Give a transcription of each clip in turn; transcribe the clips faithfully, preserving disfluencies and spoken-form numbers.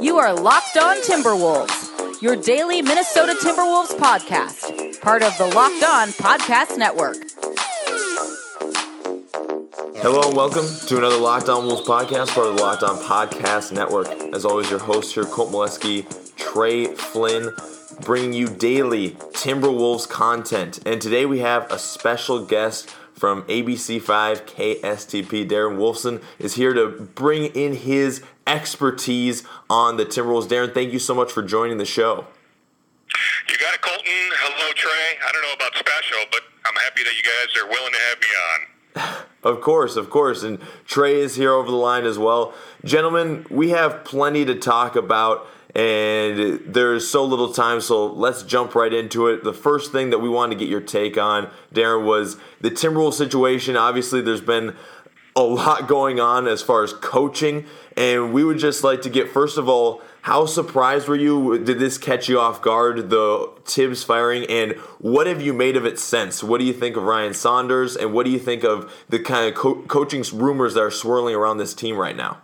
You are Locked On Timberwolves, your daily Minnesota Timberwolves podcast, part of the Locked On Podcast Network. Hello and welcome to another Locked On Wolves podcast, part of the Locked On Podcast Network. As always, your host here, Colt Molesky, Trey Flynn, bringing you daily Timberwolves content. And today we have a special guest from A B C five K S T P. Darren Wolfson is here to bring in his expertise on the Timberwolves. Darren, thank you so much for joining the show. You got it, Colton. Hello, Trey. I don't know about special, but I'm happy that you guys are willing to have me on. Of course, of course. And Trey is here over the line as well. Gentlemen, we have plenty to talk about, and there's so little time, so let's jump right into it. The first thing that we wanted to get your take on, Darren, was the Timberwolves situation. Obviously, there's been a lot going on as far as coaching, and we would just like to get, first of all, how surprised were you? Did this catch you off guard, the Tibbs firing, and what have you made of it since? What do you think of Ryan Saunders, and what do you think of the kind of co- coaching rumors that are swirling around this team right now?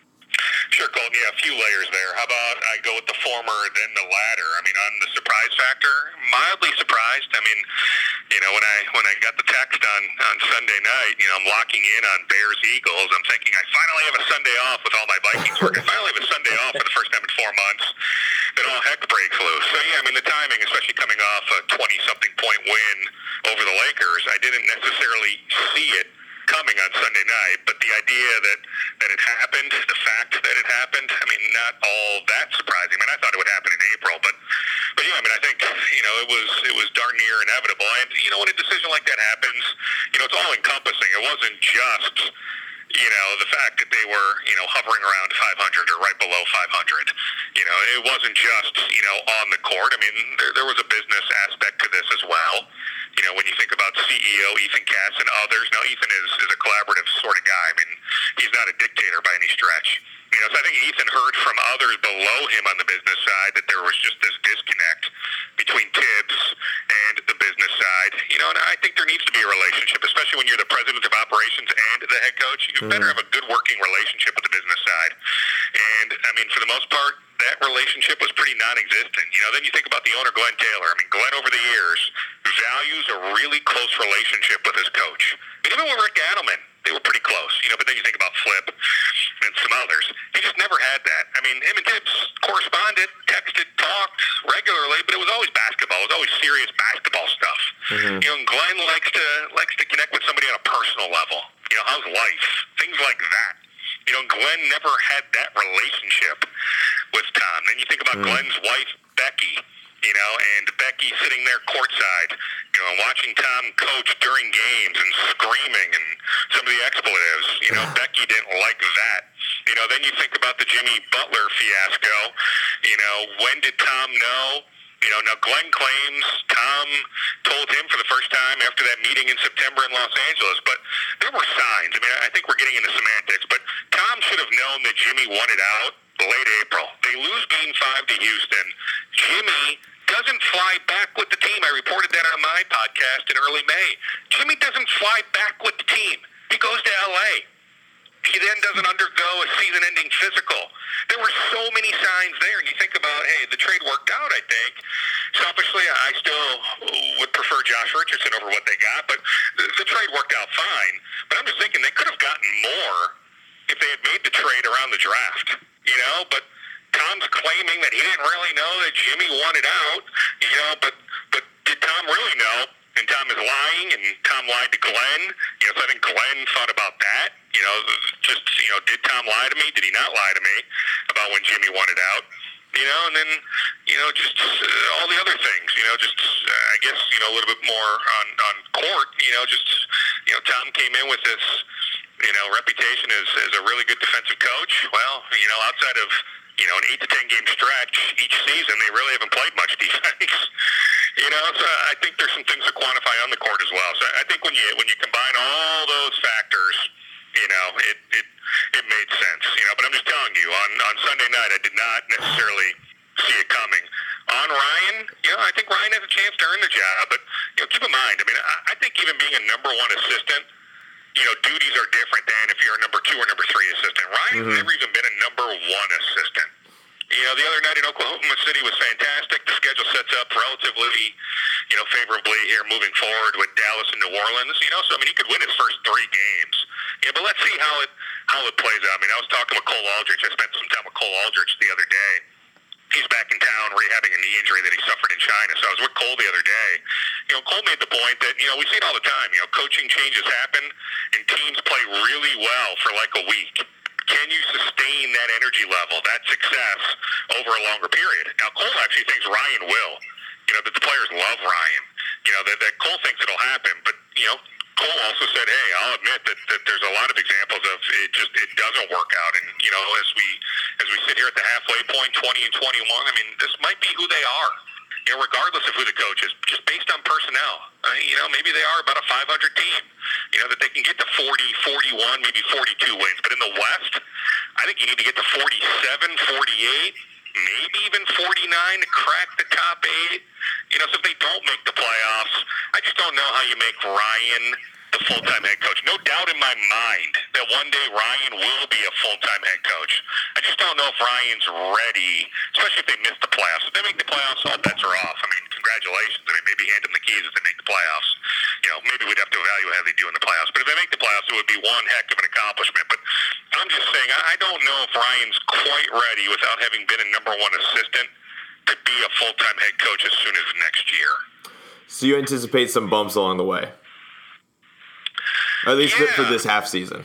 Sure, Colton. Yeah, a few layers there. How about I go with the former, then the latter? I mean, on the surprise factor, mildly surprised. I mean, you know, when I when I got the text on, on Sunday night, you know, I'm locking in on Bears Eagles. I'm thinking I finally have a Sunday off with all my Vikings work. I finally have a Sunday off for the first time in four months. Then all heck breaks loose. So yeah, I mean, the timing, especially coming off a twenty-something point win over the Lakers, I didn't necessarily see it coming on Sunday night, but the idea that, that it happened, the fact that it happened, I mean, not all that surprising. I mean, I thought it would happen in April, but, but yeah, I mean, I think, you know, it was, it was darn near inevitable. And, you know, when a decision like that happens, you know, it's all encompassing. It wasn't just, you know, the fact that they were, you know, hovering around five hundred or right below five hundred. You know, it wasn't just, you know, on the court. I mean, there, there was a business aspect to this as well. You know, when you think about C E O Ethan Katz and others, now Ethan is, is a collaborative sort of guy. I mean, he's not a dictator by any stretch. You know, so I think Ethan heard from others below him on the business side that there was just this disconnect between Tibbs and the business side. You know, and I think there needs to be a relationship, especially when you're the president of operations and the head coach. You mm-hmm. better have a good working relationship with the business side. And, I mean, for the most part, that relationship was pretty non-existent. You know, then you think about the owner, Glenn Taylor. I mean, Glenn, over the years, values a really close relationship with his coach. And even with Rick Adelman, they were pretty close, you know, but then you think about Flip and some others. He just never had that. I mean, him and Tibbs corresponded, texted, talked regularly, but it was always basketball. It was always serious basketball stuff. Mm-hmm. You know, and Glenn likes to likes to connect with somebody on a personal level. You know, how's life? Things like that. You know, Glenn never had that relationship with Tom. Then you think about mm-hmm. Glenn's wife, Becky, you know, and Becky sitting there courtside, you know, and watching Tom coach during games and screaming and some of the expletives. You know, Becky didn't like that. You know, then you think about the Jimmy Butler fiasco. You know, when did Tom know? You know, now Glenn claims Tom told him for the first time after that meeting in September in Los Angeles, but there were signs. I mean, I think we're getting into semantics, but Tom should have known that Jimmy wanted out late April. They lose game five to Houston. Jimmy doesn't fly back with the team. I reported that on my podcast in early May. Jimmy doesn't fly back with the team. He goes to L A. He then doesn't undergo a season-ending physical. There were so many signs there, and you think about, hey, the trade worked out, I think. Selfishly, I still would prefer Josh Richardson over what they got, but the, the trade worked out fine. But I'm just thinking they could have gotten more if they had made the trade around the draft, you know? But Tom's claiming that he didn't really know that Jimmy wanted out, you know, but, but did Tom really know? And Tom is lying, and Tom lied to Glenn. You know, so I think Glenn thought about that. You know, just, you know, did Tom lie to me? Did he not lie to me about when Jimmy wanted out? You know, and then, you know, just uh, all the other things, you know, just, uh, I guess, you know, a little bit more on, on court, you know, just, you know, Tom came in with this, you know, reputation as, as a really good defensive coach. Well, you know, outside of, you know, an eight to ten game stretch each season, they really haven't played much defense. You know, so I think there's some things to quantify on the court as well. So I think when you when you combine all those factors, you know, it it, it made sense. You know, but I'm just telling you, on, on Sunday night, I did not necessarily see it coming. On Ryan, you know, I think Ryan has a chance to earn the job, but you know, keep in mind, I mean, I, I think even being a number one assistant, you know, duties are different than if you're a number two or number three assistant. Ryan's mm-hmm. never even been a number one assistant. You know, the other night in Oklahoma City was fantastic. The schedule sets up relatively, you know, favorably here moving forward with Dallas and New Orleans. You know, so I mean, he could win his first three games. Yeah, but let's see how it how it plays out. I mean, I was talking with Cole Aldrich. I spent some time with Cole Aldrich the other day. He's back in town rehabbing a knee injury that he suffered in China. So I was with Cole the other day. You know, Cole made the point that, you know, we see it all the time. You know, coaching changes happen and teams play really well for like a week. Can you sustain that energy level, that success, over a longer period? Now, Cole actually thinks Ryan will. You know, that the players love Ryan. You know, that, that Cole thinks it'll happen. But, you know, Cole also said, hey, I'll admit that, that there's a lot of examples of it just it doesn't work out. And, you know, as we as we sit here at the halfway point, twenty and twenty-one, I mean, this might be who they are. You know, regardless of who the coach is, just based on personnel. Uh, you know, maybe they are about a five hundred team. You know, that they can get to forty, forty-one, maybe forty-two wins. But in the West, I think you need to get to forty-seven, forty-eight, maybe even forty-nine to crack the top eight. You know, so if they don't make the playoffs, I just don't know how you make Ryan the full-time head coach. No doubt in my mind that one day Ryan will be a full-time head coach. I just don't know if Ryan's ready, especially if they miss the playoffs. If they make the playoffs, all bets are off. I mean, congratulations. I mean, maybe hand them the keys if they make the playoffs. You know, maybe we'd have to evaluate how they do in the playoffs. But if they make the playoffs, it would be one heck of an accomplishment. But I'm just saying, I don't know if Ryan's quite ready without having been a number one assistant to be a full-time head coach as soon as next year. So you anticipate some bumps along the way? Or at least yeah. for this half season.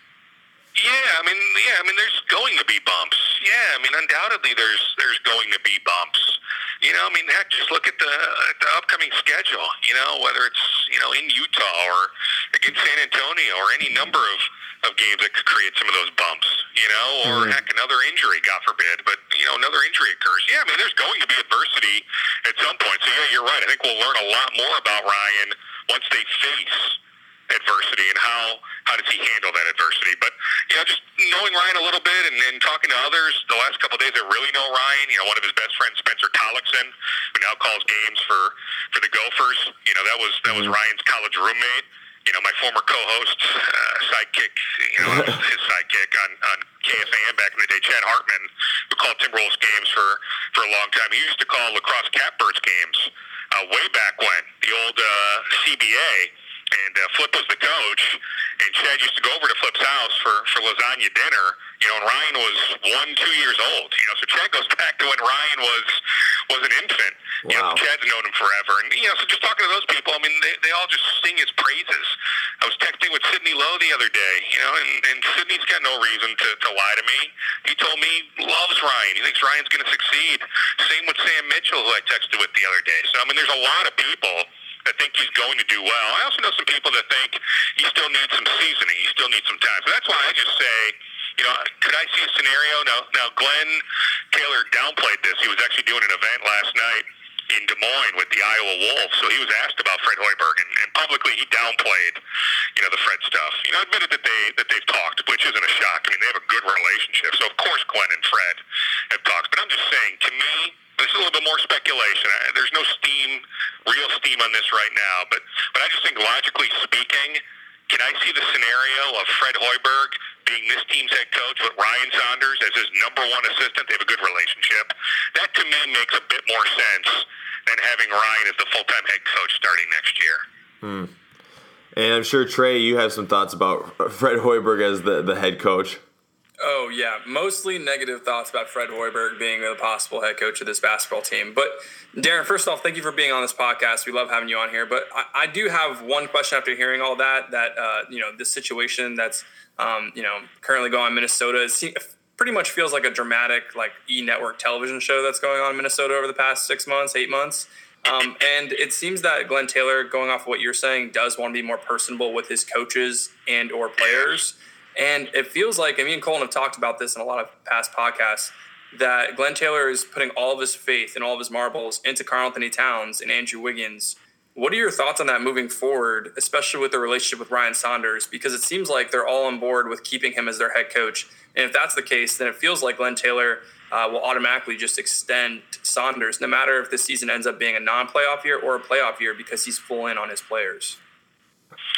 Yeah, I mean, yeah, I mean, there's going to be bumps. Yeah, I mean, undoubtedly, there's there's going to be bumps. You know, I mean, heck, just look at the at the upcoming schedule. You know, whether it's you know in Utah or against San Antonio or any number of, of games that could create some of those bumps. You know, or mm-hmm. heck, another injury, God forbid, but you know, another injury occurs. Yeah, I mean, there's going to be adversity at some point. So yeah, you're right. I think we'll learn a lot more about Ryan once they face adversity and how how does he handle that adversity. But you know, just knowing Ryan a little bit and, and talking to others the last couple of days that really know Ryan, you know, one of his best friends, Spencer Tollickson, who now calls games for for the Gophers, you know, that was that was Ryan's college roommate. You know, my former co-host, uh, sidekick, you know, his sidekick on, on K F A M back in the day, Chad Hartman, who called Timberwolves games for, for a long time. He used to call lacrosse catbirds games uh, way back when, the old uh, C B A. And uh, Flip was the coach, and Chad used to go over to Flip's house for, for lasagna dinner. You know, and Ryan was one, two years old. You know, so Chad goes back to when Ryan was was an infant. Wow. You know, Chad's known him forever. And, you know, so just talking to those people, I mean, they, they all just sing his praises. I was texting with Sidney Lowe the other day, you know, and, and Sidney's got no reason to, to lie to me. He told me he loves Ryan. He thinks Ryan's going to succeed. Same with Sam Mitchell, who I texted with the other day. So, I mean, there's a lot of people that think he's going to do well. I also know some people that think he still needs some seasoning. He still needs some time. So that's why I just say, you know, could I see a scenario? Now, now Glenn Taylor downplayed this. He was actually doing an event last night in Des Moines with the Iowa Wolves. So he was asked about Fred Hoiberg, and, and publicly he downplayed, you know, the Fred stuff. You know, admitted that they that they've talked, which isn't a shock. I mean, they have a good relationship. So of course Glenn and Fred have talked. But I'm just saying, to me, this is a little bit more speculation. There's no steam, real steam on this right now. But but I just think, logically speaking, can I see the scenario of Fred Hoiberg being this team's head coach with Ryan Saunders as his number one assistant? They have a good relationship. That, to me, makes a bit more sense than having Ryan as the full-time head coach starting next year. Hmm. And I'm sure, Trey, you have some thoughts about Fred Hoiberg as the, the head coach. Oh, yeah. Mostly negative thoughts about Fred Hoiberg being the possible head coach of this basketball team. But, Darren, first off, thank you for being on this podcast. We love having you on here. But I, I do have one question after hearing all that, that, uh, you know, this situation that's, um, you know, currently going on in Minnesota. It pretty much feels like a dramatic, like, E-network television show that's going on in Minnesota over the past six months, eight months. Um, and it seems that Glenn Taylor, going off of what you're saying, does want to be more personable with his coaches and or players. And it feels like, and me and Colin have talked about this in a lot of past podcasts, that Glenn Taylor is putting all of his faith and all of his marbles into Karl Anthony Towns and Andrew Wiggins. What are your thoughts on that moving forward, especially with the relationship with Ryan Saunders? Because it seems like they're all on board with keeping him as their head coach. And if that's the case, then it feels like Glenn Taylor uh, will automatically just extend Saunders, no matter if this season ends up being a non-playoff year or a playoff year, because he's full in on his players.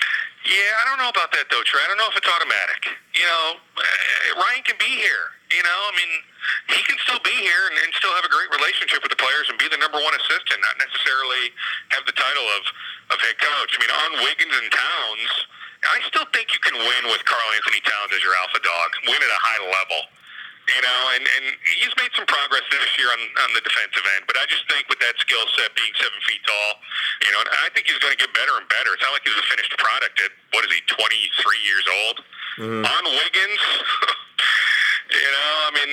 Yeah, I don't know about that, though, Trey. I don't know if it's automatic. You know, uh, Ryan can be here. You know, I mean, he can still be here and, and still have a great relationship with the players and be the number one assistant, not necessarily have the title of, of head coach. I mean, on Wiggins and Towns, I still think you can win with Karl Anthony Towns as your alpha dog, win at a high level. You know, and, and he's made some progress this year on, on the defensive end, but I just think with that skill set, being seven feet tall, you know, and I think he's going to get better and better. It's not like he's a finished product at, what is he, twenty-three years old? Mm-hmm. On Wiggins, you know, I mean,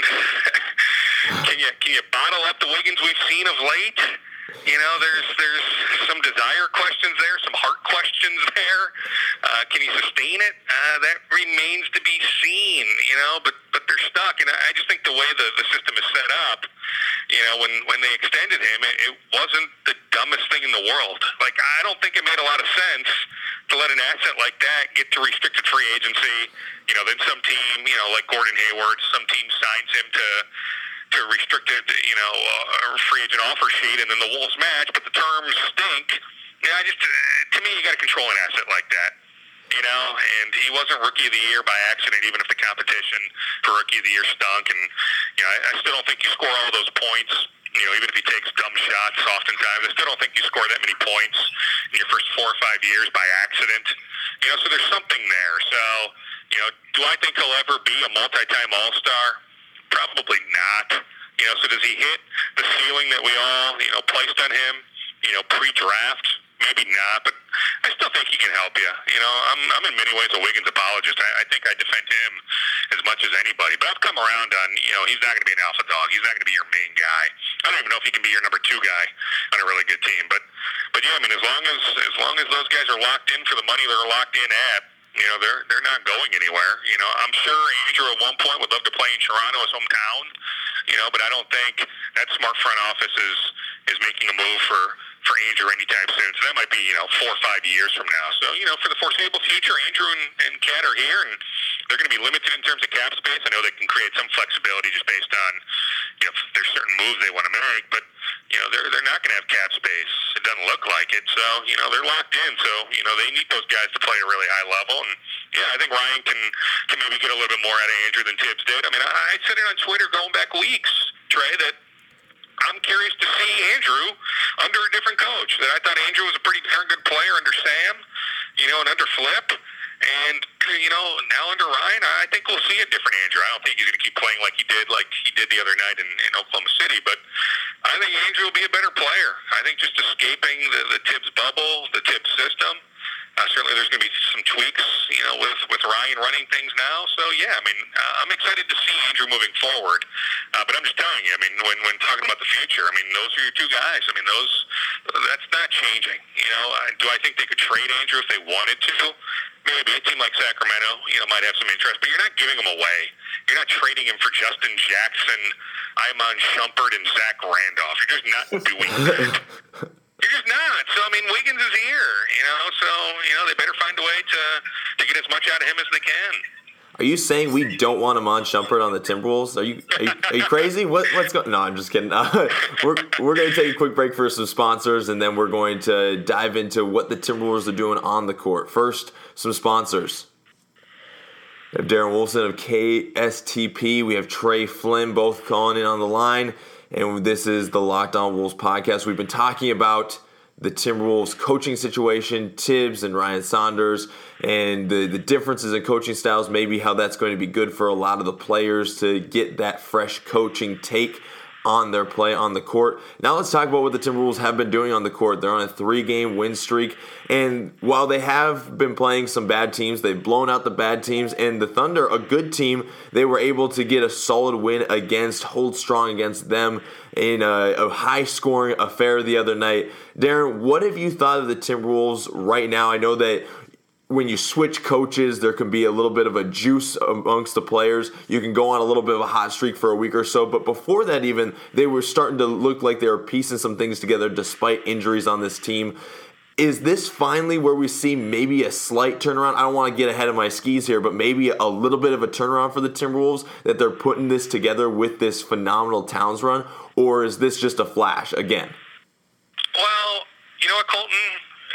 can you can you bottle up the Wiggins we've seen of late? You know, there's there's some desire questions there, some heart questions there. Uh, can he sustain it? Uh, that remains to be seen, you know, but but they're stuck. And I just think the way the, the system is set up, you know, when, when they extended him, it, it wasn't the dumbest thing in the world. Like, I don't think it made a lot of sense to let an asset like that get to restricted free agency. You know, then some team, you know, like Gordon Hayward, some team signs him to to restricted, you know, uh, free agent offer sheet, and then the Wolves match, but the terms stink. Yeah, I just, uh, to me, you got to control an asset like that, you know. And he wasn't Rookie of the Year by accident, even if the competition for Rookie of the Year stunk. And you know, I, I still don't think you score all those points. You know, even if he takes dumb shots, oftentimes, I still don't think you score that many points in your first four or five years by accident. You know, so there's something there. So, you know, do I think he'll ever be a multi-time All-Star? Probably not. You know, so does he hit the ceiling that we all, you know, placed on him, you know, pre-draft? Maybe not, but I still think he can help you. You know, I'm I'm in many ways a Wiggins apologist. I, I think I defend him as much as anybody. But I've come around on, you know, he's not going to be an alpha dog. He's not going to be your main guy. I don't even know if he can be your number two guy on a really good team. But, but yeah, I mean, as long as as long as those guys are locked in for the money they're locked in at, you know, they're they're not going anywhere. You know, I'm sure Andrew at one point would love to play in Toronto, his hometown. You know, but I don't think that smart front office is is making a move for, for Andrew anytime soon. So that might be, you know, four or five years from now. So, you know, for the foreseeable future, Andrew and, and Kat are here, and they're going to be limited in terms of cap space. I know they can create some flexibility just based on, you know, if there's certain moves they want to make, but, you know, they're they're not going to have cap space. It doesn't look like it. So, you know, they're locked in. So, you know, they need those guys to play at a really high level. And, yeah, I think Ryan can, can maybe get a little bit more out of Andrew than Tibbs did. I mean, I, I said it on Twitter going back weeks, Trey, that I'm curious to see Andrew under a different coach. That I thought Andrew was a pretty darn good player under Sam, you know, and under Flip. And, you know, now under Ryan, I think we'll see a different Andrew. I don't think he's going to keep playing like he did, like he did the other night in, in Oklahoma City. But I think Andrew will be a better player. I think just escaping the, the Tibbs bubble, the Tibbs system. Uh, certainly there's going to be some tweaks, you know, with, with Ryan running things now. So, yeah, I mean, uh, I'm excited to see Andrew moving forward. Uh, but I'm just telling you, I mean, when, when talking about the future, I mean, those are your two guys. I mean, those that's not changing. You know, uh, do I think they could trade Andrew if they wanted to? Maybe a team like Sacramento, you know, might have some interest, but you're not giving him away. You're not trading him for Justin Jackson, Iman Shumpert, and Zach Randolph. You're just not doing that. You're just not. So, I mean, Wiggins is here, you know, so, you know, they better find a way to, to get as much out of him as they can. Are you saying we don't want Iman Shumpert on the Timberwolves? Are you are you, are you crazy? What what's going? No, I'm just kidding. Uh, we're we're going to take a quick break for some sponsors, and then we're going to dive into what the Timberwolves are doing on the court. First, some sponsors. We have Darren Wolfson of K S T P. We have Trey Flynn, both calling in on the line, and this is the Locked On Wolves podcast. We've been talking about the Timberwolves coaching situation, Tibbs and Ryan Saunders, and the, the differences in coaching styles, maybe how that's going to be good for a lot of the players to get that fresh coaching take on their play on the court. Now let's talk about what the Timberwolves have been doing on the court. They're on a three-game win streak, and while they have been playing some bad teams, they've blown out the bad teams, and the Thunder, a good team, they were able to get a solid win against, hold strong against them in a, a high-scoring affair the other night. Darren, what have you thought of the Timberwolves right now? I know that when you switch coaches, there can be a little bit of a juice amongst the players. You can go on a little bit of a hot streak for a week or so. But before that even, they were starting to look like they were piecing some things together despite injuries on this team. Is this finally where we see maybe a slight turnaround? I don't want to get ahead of my skis here, but maybe a little bit of a turnaround for the Timberwolves, that they're putting this together with this phenomenal Towns run? Or is this just a flash again? Well, you know what, Colton?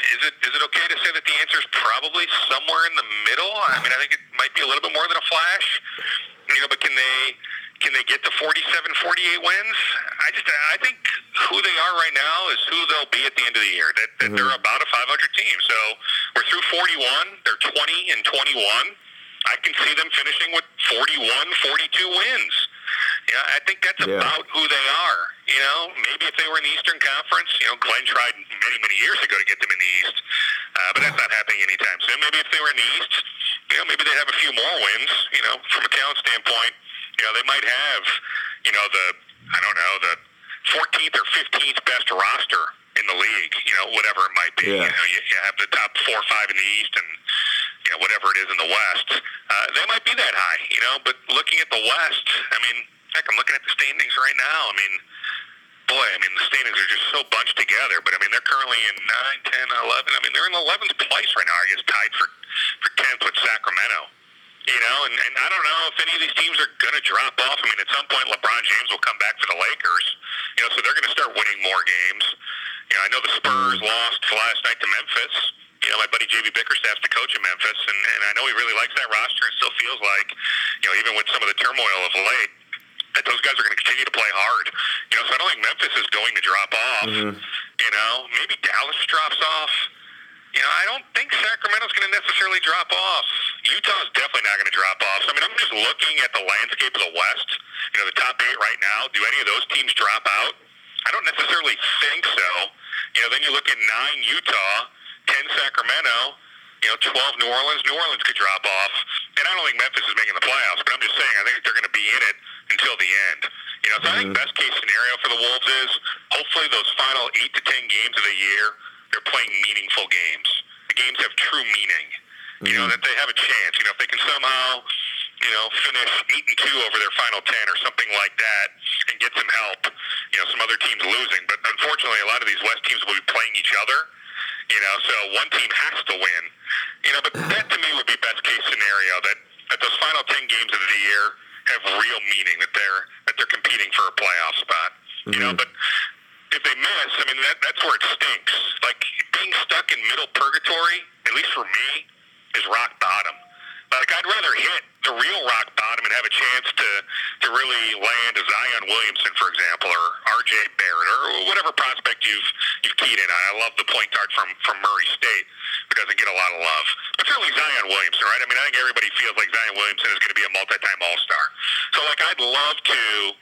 is it is it okay to say that the answer is probably somewhere in the middle? I mean, I think it might be a little bit more than a flash, you know. But can they can they get to forty-seven, forty-eight wins? I just I think who they are right now is who they'll be at the end of the year. That, that mm-hmm. they're about a five hundred team. So we're through forty-one. They're twenty and twenty-one. I can see them finishing with forty-one, forty-two wins. Yeah, I think that's yeah. about who they are. You know, maybe if they were in the Eastern Conference, you know, Glenn tried many, many years ago to get them in the East, uh, but that's not happening anytime soon. Maybe if they were in the East, you know, maybe they'd have a few more wins. You know, from a talent standpoint, you know, they might have, you know, the I don't know, the fourteenth or fifteenth best roster in the league. You know, whatever it might be. Yeah. You know, you, you have the top four or five in the East, and you know, whatever it is in the West, uh, they might be that high. You know, but looking at the West, I mean. Heck, I'm looking at the standings right now. I mean, boy, I mean, the standings are just so bunched together. But, I mean, they're currently in nine, ten, eleven. I mean, they're in eleventh place right now, I guess, tied for, for tenth with Sacramento. You know, and, and I don't know if any of these teams are going to drop off. I mean, at some point, LeBron James will come back for the Lakers. You know, so they're going to start winning more games. You know, I know the Spurs lost last night to Memphis. You know, my buddy J B Bickerstaff's the coach of Memphis, and, and I know he really likes that roster. It still feels like, you know, even with some of the turmoil of late, that those guys are going to continue to play hard. You know, so I don't think Memphis is going to drop off. Mm-hmm. You know, maybe Dallas drops off. You know, I don't think Sacramento's going to necessarily drop off. Utah's definitely not going to drop off. So, I mean, I'm just looking at the landscape of the West. You know, the top eight right now. Do any of those teams drop out? I don't necessarily think so. You know, then you look at nine Utah, ten Sacramento, you know, twelve New Orleans. New Orleans could drop off. And I don't think Memphis is making the playoffs, but I'm just saying I think they're going to be in it until the end. You know, so mm-hmm. I think best case scenario for the Wolves is hopefully those final eight to ten games of the year, they're playing meaningful games. The games have true meaning. Mm-hmm. You know, that they have a chance. You know, if they can somehow, you know, finish eight and two over their final ten or something like that and get some help, you know, some other teams losing. But unfortunately, a lot of these West teams will be playing each other. You know, so one team has to win. You know, but that to me would be best case scenario, that, that those final ten games of the year have real meaning, that they're that they're competing for a playoff spot. Mm-hmm. You know, but if they miss, I mean, that that's where it stinks. Like, being stuck in middle purgatory, at least for me, is rock bottom. Like, I'd rather hit the real rock bottom and have a chance to, to really land a Zion Williamson, for example, or R J Barrett, or whatever prospect you've you've keyed in on. I love the point guard from, from Murray State, who doesn't get a lot of love. But certainly Zion Williamson, right? I mean, I think everybody feels like Zion Williamson is going to be a multi-time All-Star. So, like, I'd love to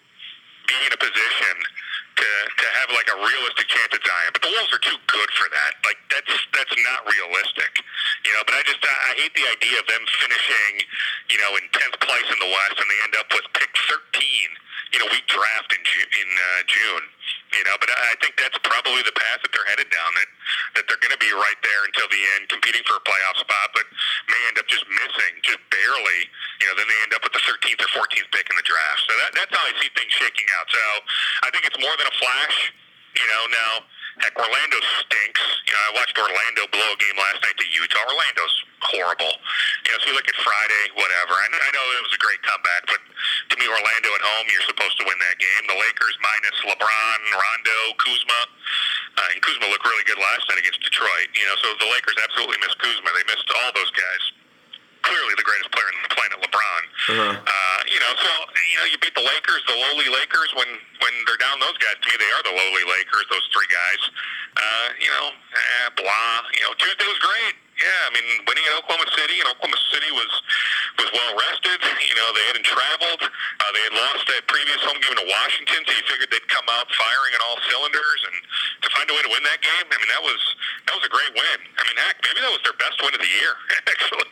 be in a position to to have like a realistic chance at Zion, but the Wolves are too good for that. Like, that's that's not realistic, you know. But I just I, I hate the idea of them finishing, you know, in tenth place in the West, and they end up with pick thirteen, you know, week draft in Ju- in uh, June, you know. But I, I think that's probably the path that they're headed down. That that they're going to be right there until the end, competing for a playoff spot, but may end up just missing, just barely. You know, then they end up with the thirteenth or fourteenth pick in the draft. So that, that's how I see things shaking out. So I think it's more than a flash. You know, now, heck, Orlando stinks. You know, I watched Orlando blow a game last night to Utah. Orlando's horrible. You know, so you look at Friday, whatever. I, I know it was a great comeback, but to me, Orlando at home, you're supposed to win that game. The Lakers minus LeBron, Rondo, Kuzma. Uh, and Kuzma looked really good last night against Detroit. You know, so the Lakers absolutely missed Kuzma. They missed all those guys. Clearly the greatest player on the planet, LeBron. Uh-huh. Uh, you know, so, you know, you beat the Lakers, the lowly Lakers, when, when they're down those guys. To me, they are the lowly Lakers, those three guys. Uh, you know, eh, blah. You know, Tuesday was great. Yeah, I mean, winning at Oklahoma City, and Oklahoma City was was well rested. You know, they hadn't traveled. Uh, they had lost that previous home game to Washington, so you figured they'd come out firing on all cylinders. And to find a way to win that game, I mean, that was that was a great win. I mean, heck, maybe that was their best win of the year, actually.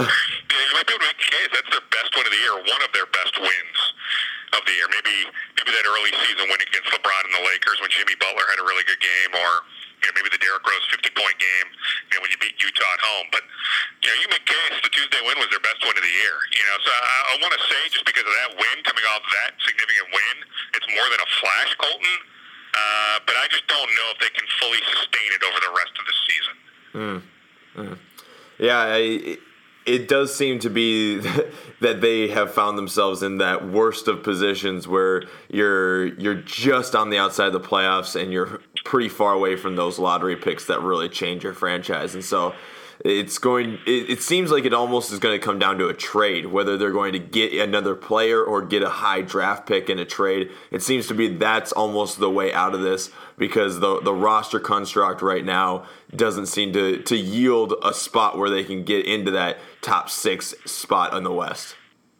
You might be able to make the case that's their best win of the year, one of their best wins of the year. Maybe maybe that early season win against LeBron and the Lakers when Jimmy Butler had a really good game, or you know, maybe the Derrick Rose fifty-point game, you know, when you beat Utah at home. But, you know, you make case the Tuesday win was their best win of the year. You know, so I, I want to say, just because of that win, coming off that significant win, it's more than a flash, Colton. Uh, but I just don't know if they can fully sustain it over the rest of the season. Mm. Mm. Yeah, I, it does seem to be that they have found themselves in that worst of positions where you're you're just on the outside of the playoffs and you're pretty far away from those lottery picks that really change your franchise. And so it's going. It, it seems like it almost is going to come down to a trade, whether they're going to get another player or get a high draft pick in a trade. It seems to be that's almost the way out of this, because the the roster construct right now doesn't seem to to yield a spot where they can get into that top six spot in the West.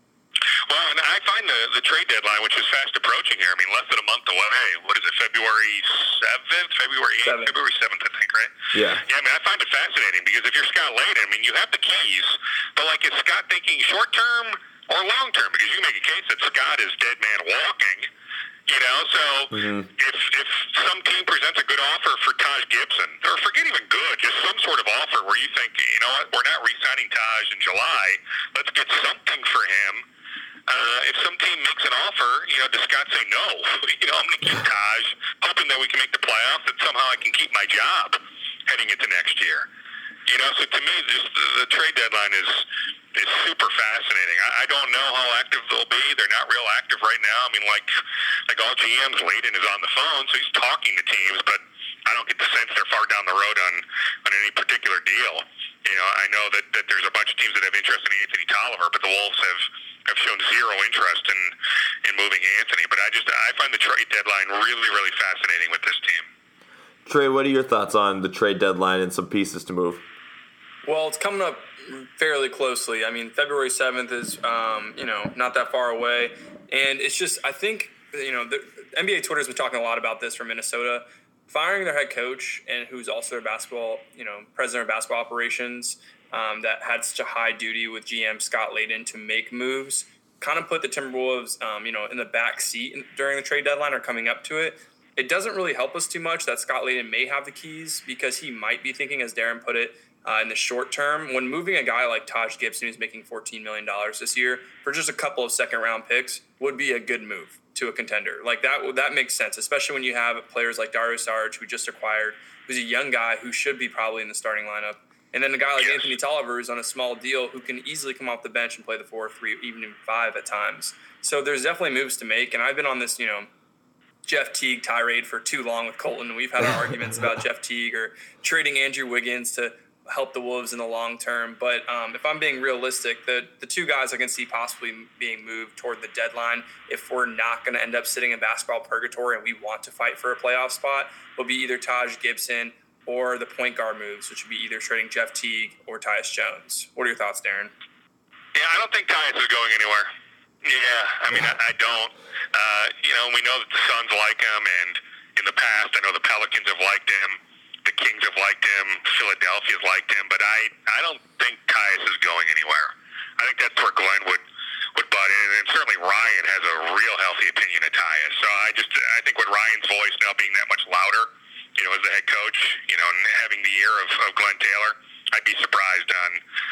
Well, and I find the, the trade deadline, which is fast approaching here, I mean, less than a month away. What is it, February seventh? February eighth? Seven. February seventh, I think, right? Yeah. Yeah, I mean, I find it fascinating because if you're Scott Layden, I mean, you have the keys, but, like, is Scott thinking short-term or long-term? Because you can make a case that Scott is dead man walking, you know? So mm-hmm. if, if some team presents a good offer for Taj Gibson, or forget even good, just some sort of offer where you think, you know what, we're not re-signing Taj in July, let's get something for him. Uh, if some team makes an offer, you know, does Scott say no? You know, I'm going to keep Taj, hoping that we can make the playoffs, that somehow I can keep my job heading into next year. You know, so to me, just the, the trade deadline is is super fascinating. I, I don't know how active they'll be. They're not real active right now. I mean, like like all G Ms, Layden is on the phone, so he's talking to teams, but I don't get the sense they're far down the road on, on any particular deal. You know, I know that, that there's a bunch of teams that have interest in Anthony Tolliver, but the Wolves have, have shown zero interest in, in moving Anthony. But I just I find the trade deadline really, really fascinating with this team. Trey, what are your thoughts on the trade deadline and some pieces to move? Well, it's coming up fairly closely. I mean, February seventh is, um, you know, not that far away. And it's just, I think, you know, the N B A Twitter has been talking a lot about this for Minnesota. Firing their head coach, and who's also their basketball, you know, president of basketball operations, um, that had such a high duty with G M Scott Layden to make moves, kind of put the Timberwolves, um, you know, in the back seat during the trade deadline or coming up to it. It doesn't really help us too much that Scott Layden may have the keys, because he might be thinking, as Darren put it, uh, in the short term, when moving a guy like Taj Gibson, who's making fourteen million dollars this year, for just a couple of second round picks, would be a good move to a contender. Like that, that makes sense, especially when you have players like Dario Saric, who just acquired, who's a young guy who should be probably in the starting lineup. And then a guy like yes. Anthony Tolliver, who's on a small deal, who can easily come off the bench and play the four, three, even five at times. So there's definitely moves to make. And I've been on this, you know, Jeff Teague tirade for too long with Colton. We've had our arguments about Jeff Teague or trading Andrew Wiggins to help the Wolves in the long term. But um, if I'm being realistic, the the two guys I can see possibly being moved toward the deadline, if we're not going to end up sitting in basketball purgatory and we want to fight for a playoff spot, will be either Taj Gibson or the point guard moves, which would be either trading Jeff Teague or Tyus Jones. What are your thoughts, Darren? Yeah, I don't think Tyus is going anywhere. Yeah, I mean, I, I don't. Uh, you know, we know that the Suns like him, and in the past, I know the Pelicans have liked him. The Kings have liked him. Philadelphia's liked him. But I, I don't think Tyus is going anywhere. I think that's where Glenn would, would butt in. And certainly Ryan has a real healthy opinion of Tyus. So I just I think with Ryan's voice now being that much louder, you know, as the head coach, you know, and having the ear of, of Glenn Taylor, I'd be surprised on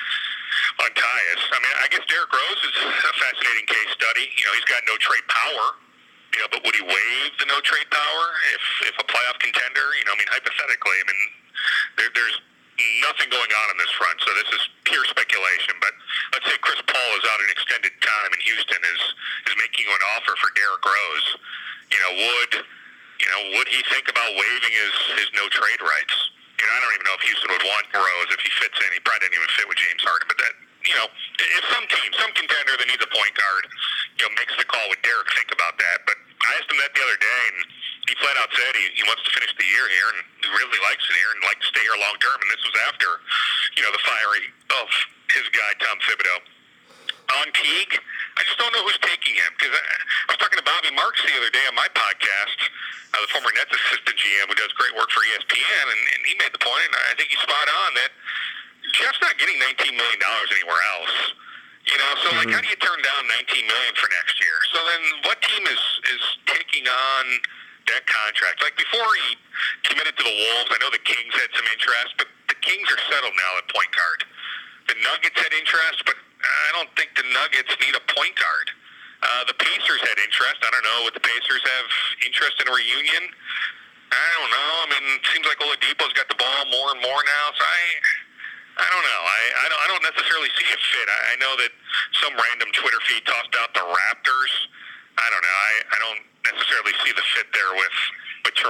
on Tyus. I mean, I guess Derrick Rose is a fascinating case study. You know, he's got no trade power. You know, but would he waive the no trade power if, if a playoff contender? You know, I mean, hypothetically, I mean, there, there's nothing going on on this front, so this is pure speculation. But let's say Chris Paul is out an extended time and Houston is is making an offer for Derrick Rose. You know, would you know would he think about waiving his his no trade rights? You know, I don't even know if Houston would want Rose if he fits in. He probably didn't even fit with James Harden, but that. You know, if some team, some contender that needs a point guard, you know, makes the call, would Derek think about that? But I asked him that the other day, and he flat out said he, he wants to finish the year here and he really likes it here and like to stay here long term. And this was after, you know, the firing of his guy Tom Thibodeau. On Teague, I just don't know who's taking him, because I, I was talking to Bobby Marks the other day on my podcast, uh, the former Nets assistant G M who does great work for E S P N, and, and he made the point, and I think he's spot on, that Jeff's not getting nineteen million dollars anywhere else. You know, so, like, mm-hmm. how do you turn down nineteen million dollars for next year? So then what team is, is taking on that contract? Like, before he committed to the Wolves, I know the Kings had some interest, but the Kings are settled now at point guard. The Nuggets had interest, but I don't think the Nuggets need a point guard. Uh, the Pacers had interest. I don't know, would the Pacers have interest in a reunion? I don't know. I mean, it seems like Oladipo's got the ball more and more now, so I... I don't know. I, I don't I don't necessarily see a fit. I, I know that some random Twitter feed tossed out the Raptors. I don't know. I, I don't necessarily see the fit there with, with Toronto. And I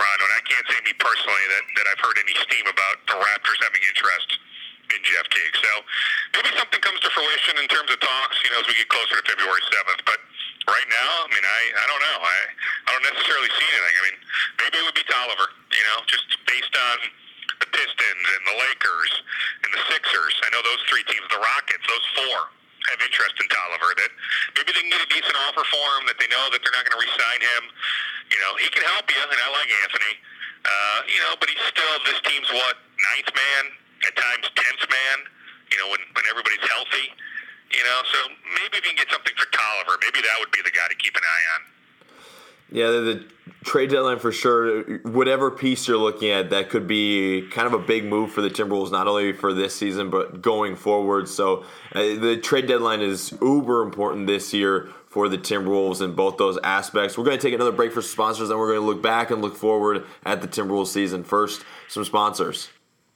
can't say me personally that, that I've heard any steam about the Raptors having interest in Jeff Teague. So maybe something comes to fruition in terms of talks, you know, as we get closer to February seventh. But right now, I mean, I, I don't know. I, I don't necessarily see anything. I mean, maybe it would be Tolliver, you know, just based on the Pistons and the Lakers and the Sixers. I know those three teams, the Rockets, those four have interest in Tolliver, that maybe they can get a decent offer for him, that they know that they're not going to re-sign him. You know, he can help you, and I like Anthony. Uh, you know, but he's still, this team's what, ninth man, at times tenth man, you know, when, when everybody's healthy. You know, so maybe if you can get something for Tolliver, maybe that would be the guy to keep an eye on. Yeah, the, the trade deadline for sure. Whatever piece you're looking at, that could be kind of a big move for the Timberwolves, not only for this season, but going forward. So uh, the trade deadline is uber important this year for the Timberwolves in both those aspects. We're going to take another break for some sponsors, and we're going to look back and look forward at the Timberwolves season. First, some sponsors.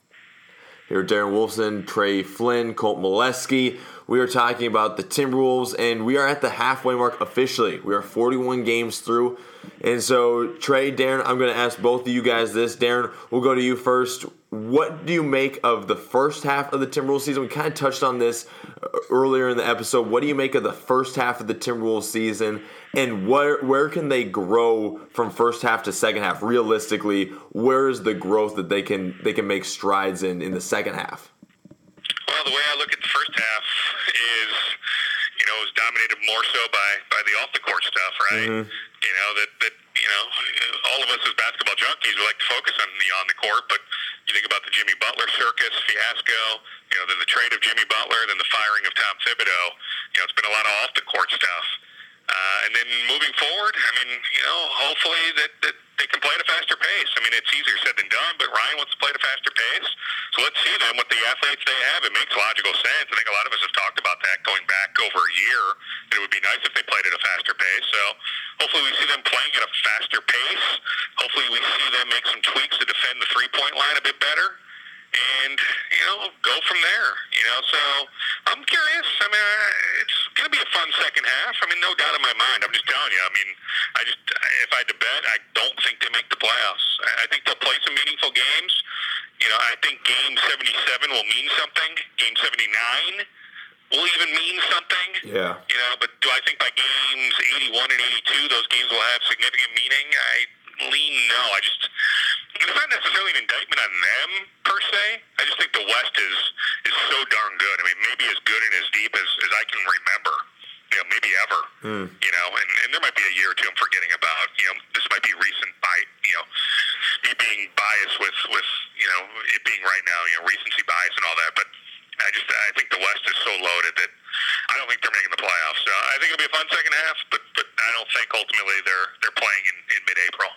Here, Darren Wolfson, Trey Flynn, Colt Molesky. We are talking about the Timberwolves, and we are at the halfway mark officially. We are forty-one games through. And so, Trey, Darren, I'm going to ask both of you guys this. Darren, we'll go to you first. What do you make of the first half of the Timberwolves season? We kind of touched on this earlier in the episode. What do you make of the first half of the Timberwolves season, and where where can they grow from first half to second half? Realistically, where is the growth that they can they can make strides in in the second half? Well, the way I look at the first half is, you know, it was dominated more so by, by the off-the-court stuff, right? Mm-hmm. You know, that, that, you know, all of us as basketball junkies, we like to focus on the on-the-court, but you think about the Jimmy Butler circus, fiasco, you know, then the trade of Jimmy Butler, then the firing of Tom Thibodeau. You know, it's been a lot of off-the-court stuff. Uh, and then moving forward, I mean, you know, hopefully that, that they can play at a faster pace. I mean, it's easier said than done, but Ryan wants to play at a faster pace. So let's see them with the athletes they have. It makes logical sense. I think a lot of us have talked about that going back over a year, that it would be nice if they played at a faster pace. So hopefully we see them playing at a faster pace. Hopefully we see them make some tweaks to defend the three-point line a bit better. And, you know, go from there, you know. So I'm curious. I mean, it's going to be a fun second half. I mean, no doubt in my mind. I'm just telling you. I mean, I just, if I had to bet, I don't think they make the playoffs. I think they'll play some meaningful games. You know, I think game seventy-seven will mean something. Game seventy-nine will even mean something. Yeah. You know, but do I think by games eighty-one and eighty-two, those games will have significant meaning? I lean no. I just, it's not necessarily an indictment on them per se. I just think the West is is so darn good. I mean, maybe as good and as deep as, as I can remember. You know, maybe ever. Mm. You know, and, and there might be a year or two I'm forgetting about. You know, this might be recent by, you know, me being biased with, with, you know, it being right now, you know, recency bias and all that. But I just, I think the West is so loaded that I don't think they're making the playoffs. So I think it'll be a fun second half, but, but I don't think ultimately they're they're playing in, in mid-April.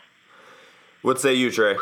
What say you, Trey?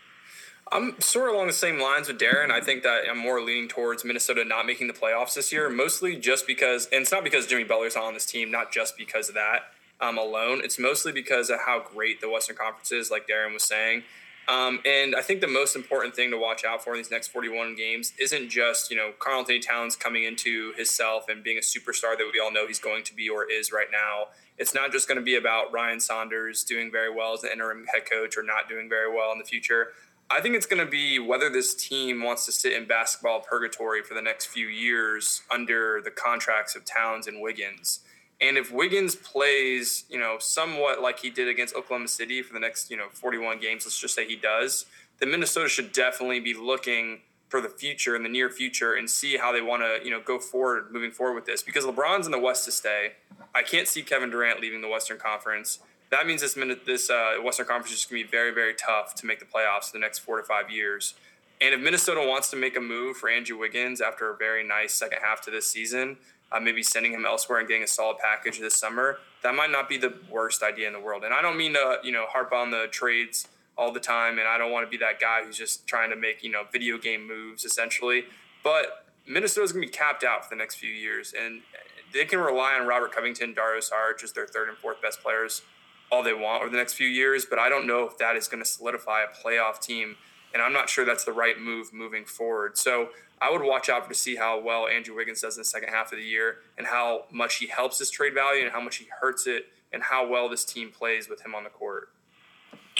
I'm sort of along the same lines with Darren. I think that I'm more leaning towards Minnesota not making the playoffs this year, mostly just because, and it's not because Jimmy Butler's not on this team, not just because of that um, alone. It's mostly because of how great the Western Conference is, like Darren was saying. Um, and I think the most important thing to watch out for in these next forty-one games isn't just, you know, Karl-Anthony Towns coming into himself and being a superstar that we all know he's going to be or is right now. It's not just going to be about Ryan Saunders doing very well as the interim head coach or not doing very well in the future. I think it's going to be whether this team wants to sit in basketball purgatory for the next few years under the contracts of Towns and Wiggins. And if Wiggins plays, you know, somewhat like he did against Oklahoma City for the next, you know, forty-one games, let's just say he does, then Minnesota should definitely be looking for the future, in the near future, and see how they want to, you know, go forward, moving forward with this. Because LeBron's in the West to stay. I can't see Kevin Durant leaving the Western Conference. That means this minute, this uh, Western Conference is just going to be very, very tough to make the playoffs for the next four to five years. And if Minnesota wants to make a move for Andrew Wiggins after a very nice second half to this season, uh, maybe sending him elsewhere and getting a solid package this summer, that might not be the worst idea in the world. And I don't mean to, you know, harp on the trades all the time, and I don't want to be that guy who's just trying to make, you know, video game moves essentially. But Minnesota's going to be capped out for the next few years, and they can rely on Robert Covington, Dario Saric as their third and fourth best players all they want over the next few years, but I don't know if that is going to solidify a playoff team, and I'm not sure that's the right move moving forward. So I would watch out to see how well Andrew Wiggins does in the second half of the year and how much he helps his trade value and how much he hurts it and how well this team plays with him on the court.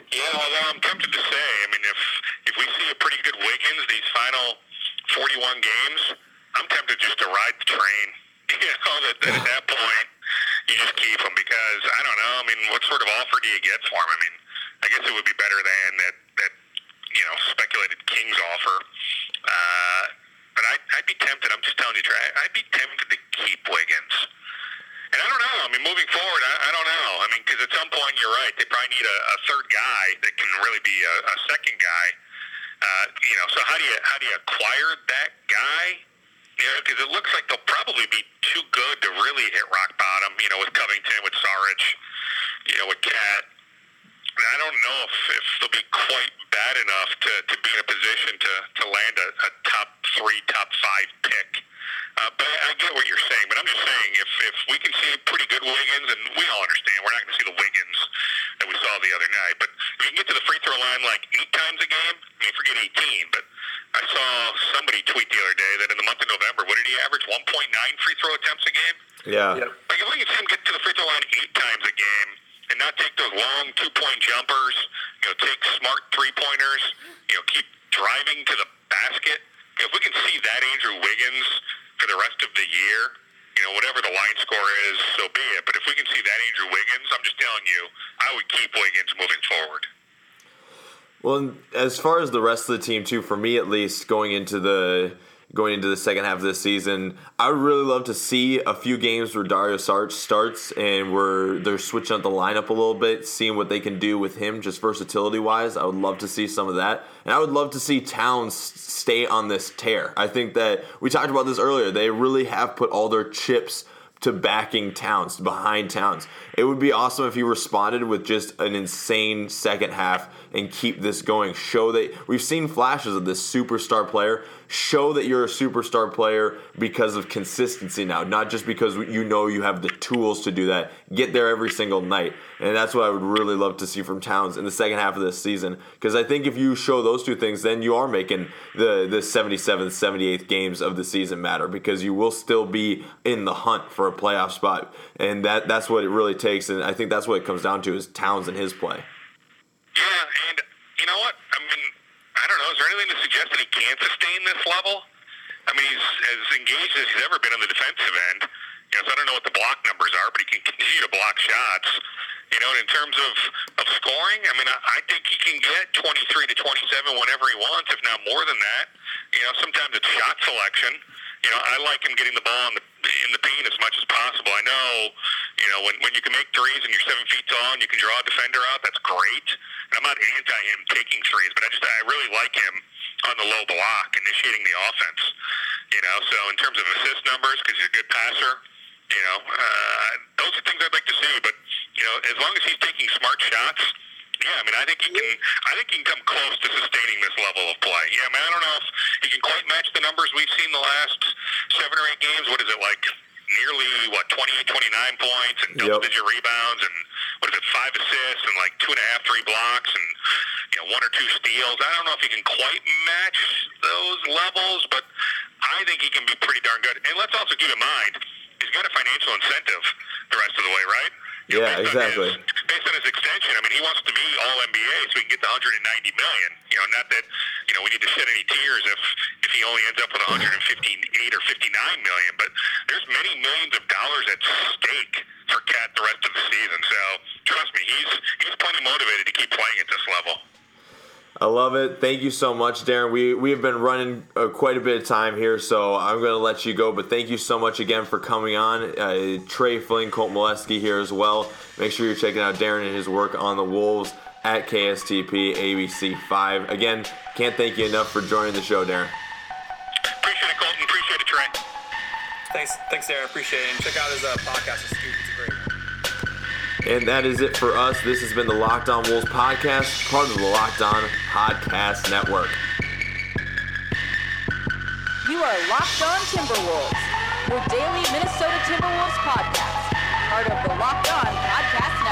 Yeah, although I'm tempted to say, I mean, if if we see a pretty good Wiggins these final forty-one games, I'm tempted just to ride the train. You know, that, that at that point, you just keep him because, I don't know, I mean, what sort of offer do you get for him? I mean, I guess it would be better than that, that you know, speculated Kings offer. Uh, but I'd, I'd be tempted, I'm just telling you, Trey, I'd be tempted to keep Wiggins. And I don't know. I mean, moving forward, I, I don't know. I mean, because at some point, you're right. They probably need a, a third guy that can really be a, a second guy. Uh, you know, so how do you how do you acquire that guy? You know, because it looks like they'll probably be too good to really hit rock bottom. You know, with Covington, with Saric, you know, with Cat. And I don't know if, if they'll be quite bad enough to, to be in a position to, to land a, a top three, top five pick. Uh, but I get what you're saying, but I'm just saying if, if we can see pretty good Wiggins, and we all understand we're not going to see the Wiggins that we saw the other night, but if you can get to the free throw line like eight times a game, I mean, forget eighteen, but I saw somebody tweet the other day that in the month of November, what did he average, one point nine free throw attempts a game? Yeah. yeah. Like if we can see him get to the free throw line eight times a game and not take those long two-point jumpers, you know, take smart three-pointers, you know, keep driving to the basket, if we can see that Andrew Wiggins for the rest of the year, you know, whatever the line score is, so be it. But if we can see that Andrew Wiggins, I'm just telling you, I would keep Wiggins moving forward. Well, as far as the rest of the team, too, for me at least, going into the going into the second half of this season, I would really love to see a few games where Dario Saric starts and where they're switching up the lineup a little bit, seeing what they can do with him just versatility-wise. I would love to see some of that. And I would love to see Towns stay on this tear. I think that we talked about this earlier. They really have put all their chips to backing Towns, behind Towns. It would be awesome if he responded with just an insane second half and keep this going. Show that we've seen flashes of this superstar player. Show that you're a superstar player because of consistency now, not just because you know you have the tools to do that. Get there every single night. And that's what I would really love to see from Towns in the second half of this season. Because I think if you show those two things, then you are making the, the seventy-seventh, seventy-eighth games of the season matter, because you will still be in the hunt for a playoff spot. And that that's what it really takes. And I think that's what it comes down to is Towns and his play. Yeah, and you know what? I mean, I don't know. Is there anything to suggest that he can sustain this level? I mean, he's as engaged as he's ever been on the defensive end. You know, so I don't know what the block numbers are, but he can continue to block shots. You know, and in terms of, of scoring, I mean, I, I think he can get twenty-three to twenty-seven whenever he wants, if not more than that. You know, sometimes it's shot selection. You know, I like him getting the ball in the, in the paint as much as possible. I know, you know, when, when you can make threes and you're seven feet tall and you can draw a defender out, that's great. And I'm not anti him taking threes, but I just I really like him on the low block, initiating the offense. You know, so in terms of assist numbers, because he's a good passer, you know, uh, those are things I'd like to see. But you know, as long as he's taking smart shots, yeah, I mean, I think he can. I think he can come close to sustaining this level of play. Yeah, I mean, I don't know if he can quite match the numbers we've seen the last seven or eight games. What is it like? Nearly what twenty-eight, twenty-nine points and double-digit yep. rebounds and what is it, five assists and like two and a half, three blocks and you know one or two steals. I don't know if he can quite match those levels, but I think he can be pretty darn good. And let's also keep in mind he's got a financial incentive the rest of the way, right? You yeah, know, based exactly. On his, based on his extension, I mean, he wants to be all N B A so he can get the one hundred ninety million dollars. You know, not that, you know, we need to shed any tears if, if he only ends up with one hundred fifty-eight or fifty-nine million dollars. But there's many millions of dollars at stake for Cat the rest of the season. So, trust me, he's, he's plenty motivated to keep playing at this level. I love it. Thank you so much, Darren. We we have been running uh, quite a bit of time here, so I'm going to let you go. But thank you so much again for coming on. Uh, Trey Flynn, Colt Molesky here as well. Make sure you're checking out Darren and his work on the Wolves at K S T P A B C five. Again, can't thank you enough for joining the show, Darren. Appreciate it, Colton. Appreciate it, Trey. Thanks, thanks, Darren. Appreciate it. And check out his uh, podcast, The Scoop. It's a great one. And that is it for us. This has been the Locked On Wolves podcast, part of the Locked On Podcast Network. You are Locked On Timberwolves, your daily Minnesota Timberwolves podcast, part of the Locked On Podcast Network.